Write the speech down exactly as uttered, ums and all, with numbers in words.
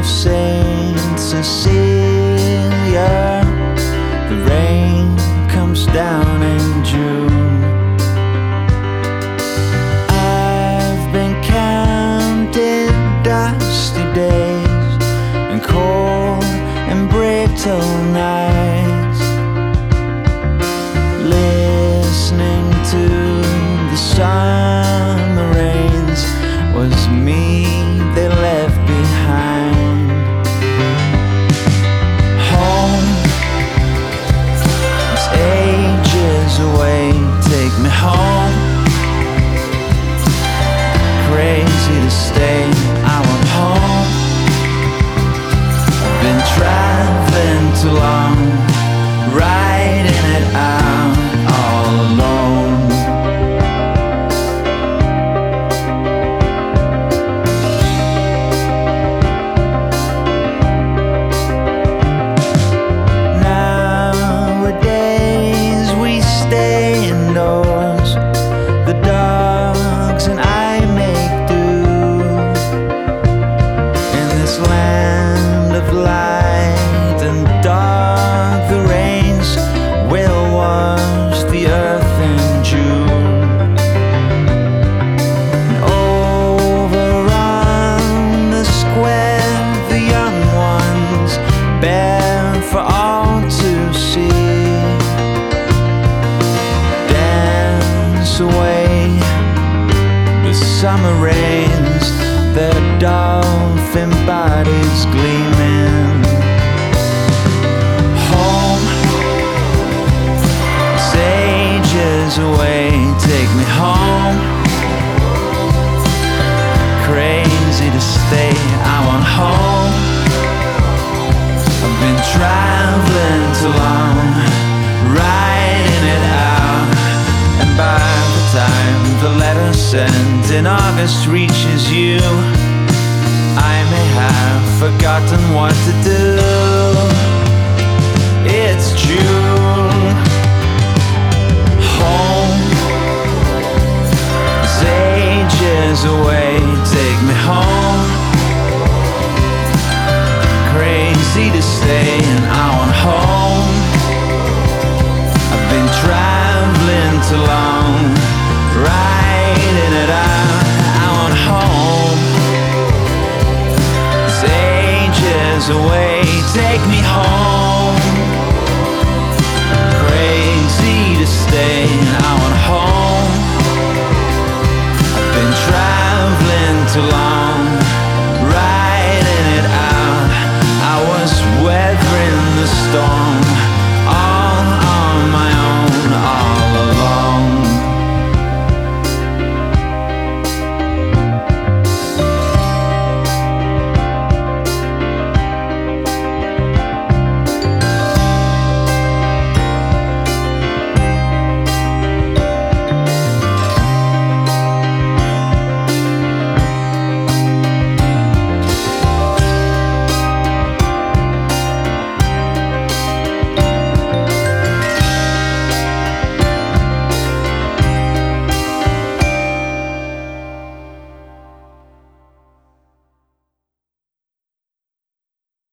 of Saint Cecilia, the rain comes down in June. I've been counting dusty days and cold and brittle nights, listening to the summer rains was me they left behind. Home is ages away, take me home. Crazy to stay, I want home. I've been traveling too long, riding it out all alone. Nowadays we stay indoors, the dogs and I make do in this land of light and dark. The rains will wash the earth in June. And over on the square, the young ones bear for all to see, dance away the summer rains, their dolphin bodies gleaming. Home is ages away, take me home. Crazy to stay, I want home. I've been traveling too long, riding it out. And by the time the letter sent in August reaches you, I may have forgotten what to do. It's June. Home is ages away, take me home. Crazy to stay and I want home. I've been traveling too long, riding it out, I want home. It's ages away, take me